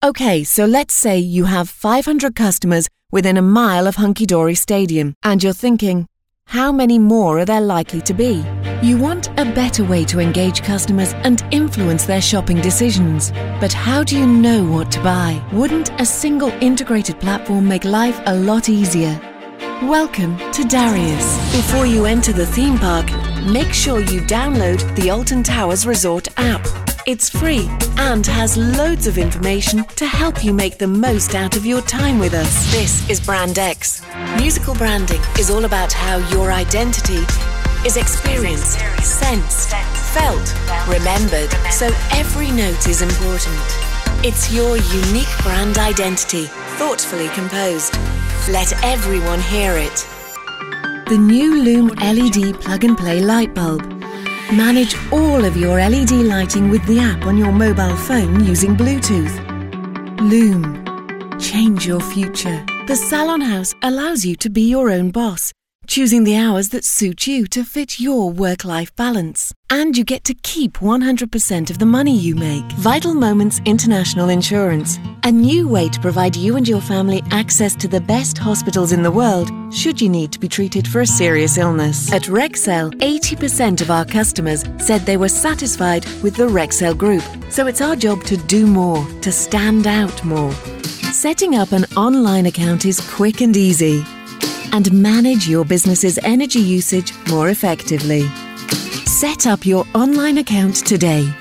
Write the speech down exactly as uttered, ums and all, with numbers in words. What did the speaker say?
Okay, so let's say you have five hundred customers within a mile of Hunky Dory Stadium, and you're thinking, how many more are there likely to be? You want a better way to engage customers and influence their shopping decisions. But how do you know what to buy? Wouldn't a single integrated platform make life a lot easier? Welcome to Darius. Before you enter the theme park, make sure you download the Alton Towers Resort app. It's free and has loads of information to help you make the most out of your time with us. This is Brand X. Musical branding is all about how your identity is experienced, sensed, felt, remembered, so every note is important. It's your unique brand identity, thoughtfully composed. Let everyone hear it. The new Lume L E D plug-and-play light bulb. Manage all of your L E D lighting with the app on your mobile phone using Bluetooth. Lume. Change your future. The Salon House allows you to be your own boss, choosing the hours that suit you to fit your work-life balance. And you get to keep one hundred percent of the money you make. Vital Moments International Insurance. A new way to provide you and your family access to the best hospitals in the world should you need to be treated for a serious illness. At Rexel, eighty percent of our customers said they were satisfied with the Rexel Group. So it's our job to do more, to stand out more. Setting up an online account is quick and easy. And manage your business's energy usage more effectively. Set up your online account today.